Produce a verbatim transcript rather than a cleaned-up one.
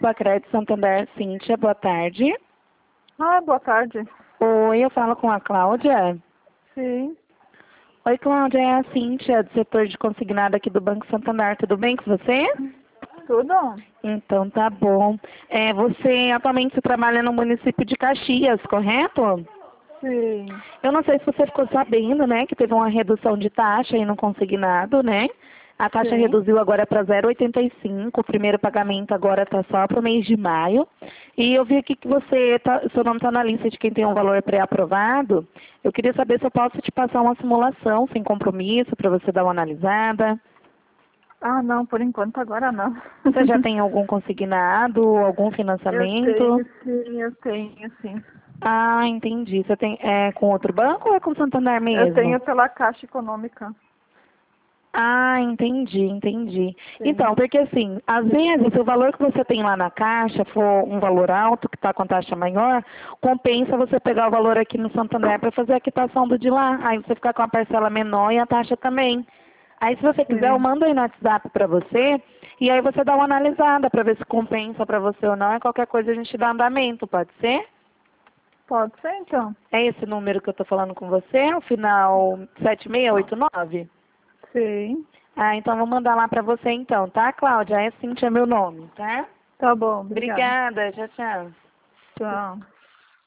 Bacred Santander, Cíntia, boa tarde. Ah, boa tarde. Oi, eu falo com a Cláudia. Sim. Oi, Cláudia, é a Cíntia, do setor de consignado aqui do Banco Santander. Tudo bem com você? Tudo? Então tá bom. É, você atualmente trabalha no município de Caxias, correto? Sim. Eu não sei se você ficou sabendo, né, que teve uma redução de taxa aí no consignado, né? A taxa Sim. reduziu agora para zero vírgula oitenta e cinco, o primeiro pagamento agora está só para o mês de maio. E eu vi aqui que você tá, seu nome está na lista de quem tem um valor pré-aprovado. Eu queria saber se eu posso te passar uma simulação sem compromisso para você dar uma analisada. Ah, não, por enquanto agora não. Você já tem algum consignado, algum Eu financiamento? tenho, sim, eu tenho, sim. Ah, entendi. Você tem é com outro banco ou é com o Santander Eu mesmo? tenho pela Caixa Econômica. Ah, entendi, entendi. Sim. Então, porque assim, às vezes o valor que você tem lá na caixa for um valor alto, que está com taxa maior, compensa você pegar o valor aqui no Santander para fazer a quitação do de lá. Aí você fica com a parcela menor e a taxa também. Aí se você quiser, eu Sim. mando aí no WhatsApp para você e aí você dá uma analisada para ver se compensa para você ou não. E qualquer coisa a gente dá andamento, pode ser? Pode ser, então? É esse número que eu estou falando com você, o final sete seis oito nove? Sim. Ah, então vou mandar lá pra você então, tá, Cláudia? É Cíntia meu nome, tá? Tá bom, obrigada. Obrigada, tchau, tchau. Tchau.